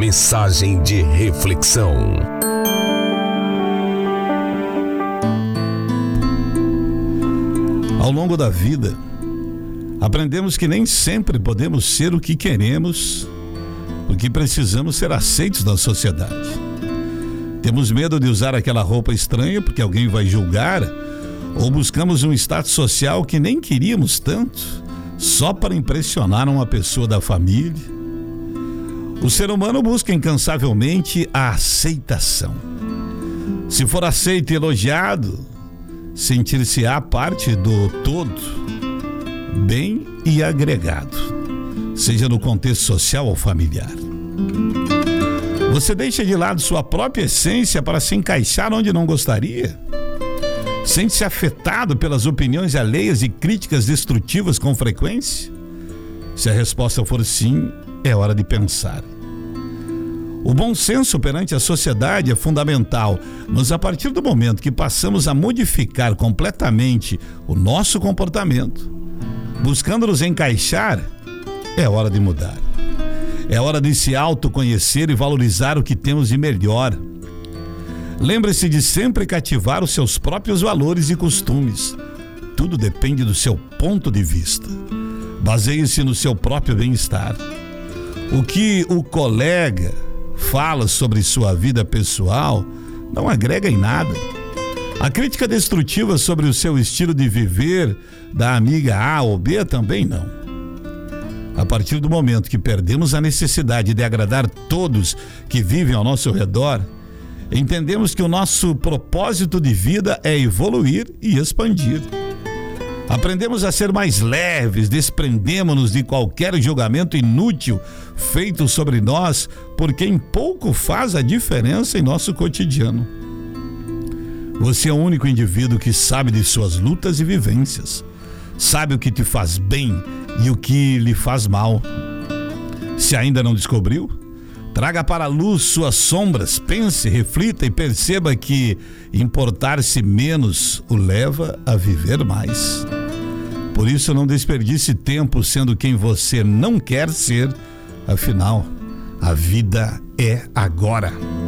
Mensagem de reflexão. Ao longo da vida, aprendemos que nem sempre podemos ser o que queremos, porque precisamos ser aceitos na sociedade. Temos medo de usar aquela roupa estranha porque alguém vai julgar, ou buscamos um status social que nem queríamos tanto, só para impressionar uma pessoa da família. O ser humano busca incansavelmente a aceitação. Se for aceito e elogiado, sentir-se-á parte do todo, bem e agregado, seja no contexto social ou familiar. Você deixa de lado sua própria essência para se encaixar onde não gostaria? Sente-se afetado pelas opiniões alheias e críticas destrutivas com frequência? Se a resposta for sim, é hora de pensar. O bom senso perante a sociedade é fundamental, mas a partir do momento que passamos a modificar completamente o nosso comportamento, buscando nos encaixar, é hora de mudar. É hora de se autoconhecer e valorizar o que temos de melhor. Lembre-se de sempre cativar os seus próprios valores e costumes. Tudo depende do seu ponto de vista. Baseie-se no seu próprio bem-estar. O que o colega fala sobre sua vida pessoal não agrega em nada. A crítica destrutiva sobre o seu estilo de viver da amiga A ou B também não. A partir do momento que perdemos a necessidade de agradar todos que vivem ao nosso redor, entendemos que o nosso propósito de vida é evoluir e expandir. Aprendemos a ser mais leves, desprendemos-nos de qualquer julgamento inútil feito sobre nós, porque em pouco faz a diferença em nosso cotidiano. Você é o único indivíduo que sabe de suas lutas e vivências, sabe o que te faz bem e o que lhe faz mal. Se ainda não descobriu, traga para a luz suas sombras, pense, reflita e perceba que importar-se menos o leva a viver mais. Por isso, não desperdice tempo sendo quem você não quer ser, afinal, a vida é agora.